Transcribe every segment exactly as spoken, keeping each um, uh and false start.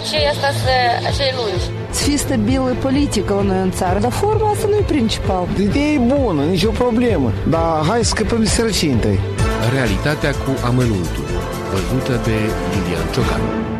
acei, asta să, acei lungi. Să fie stabilă politică la noi în țară, dar forma asta nu e principal. Ideea e bună, nicio problemă, dar hai să scăpăm de sărăcie întâi. Realitatea cu amănuntul, văzută de Lilian Ciocan.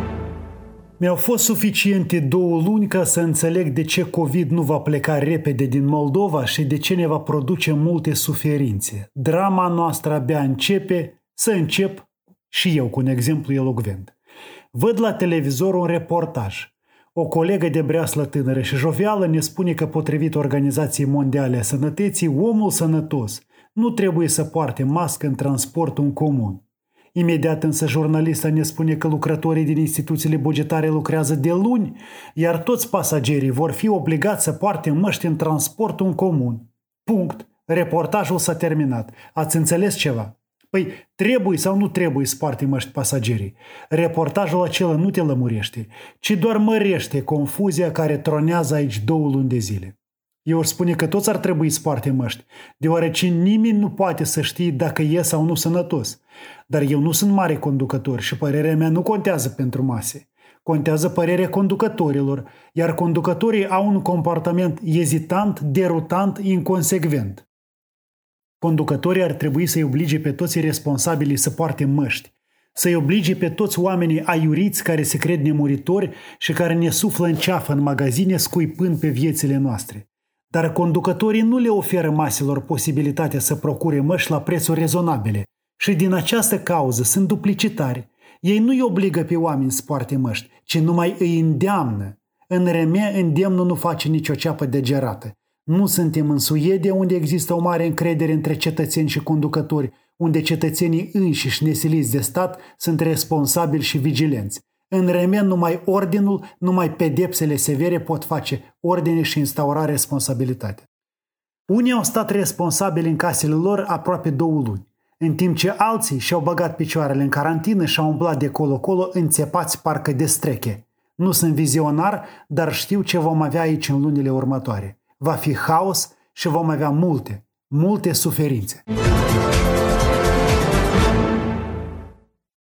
Mi-au fost suficiente două luni ca să înțeleg de ce COVID nu va pleca repede din Moldova și de ce ne va produce multe suferințe. Drama noastră abia începe, să încep și eu cu un exemplu elocvent. Văd la televizor un reportaj. O colegă de breaslă tânără și jovială ne spune că, potrivit Organizației Mondiale a Sănătății, omul sănătos nu trebuie să poarte mască în transportul în comun. Imediat însă jurnalista ne spune că lucrătorii din instituțiile bugetare lucrează de luni, iar toți pasagerii vor fi obligați să poarte măști în transportul în comun. Punct. Reportajul s-a terminat. Ați înțeles ceva? Păi, trebuie sau nu trebuie să poarte măști pasagerii? Reportajul acela nu te lămurește, ci doar mărește confuzia care tronează aici două luni de zile. Eu își spune că toți ar trebui să poarte măști, deoarece nimeni nu poate să știe dacă e sau nu sănătos. Dar eu nu sunt mare conducător și părerea mea nu contează pentru mase. Contează părerea conducătorilor, iar conducătorii au un comportament ezitant, derutant, inconsecvent. Conducătorii ar trebui să-i oblige pe toți responsabilii să poarte măști, să-i oblige pe toți oamenii aiuriți care se cred nemuritori și care ne suflă în ceafă în magazine scuipând pe viețile noastre. Dar conducătorii nu le oferă maselor posibilitatea să procure măști la prețuri rezonabile și din această cauză sunt duplicitari. Ei nu îi obligă pe oameni să poarte măști, ci numai îi îndeamnă. În reme, îndemnul nu face nicio ceapă degerată. Nu suntem în Suedia, unde există o mare încredere între cetățeni și conducători, unde cetățenii înșiși nesiliți de stat sunt responsabili și vigilenți. În remen, numai ordinul, numai pedepsele severe pot face ordine și instaura responsabilitate. Unii au stat responsabili în casele lor aproape două luni, în timp ce alții și-au băgat picioarele în carantină și au umblat de colo-colo înțepați parcă de streche. Nu sunt vizionar, dar știu ce vom avea aici în lunile următoare. Va fi haos și vom avea multe, multe suferințe.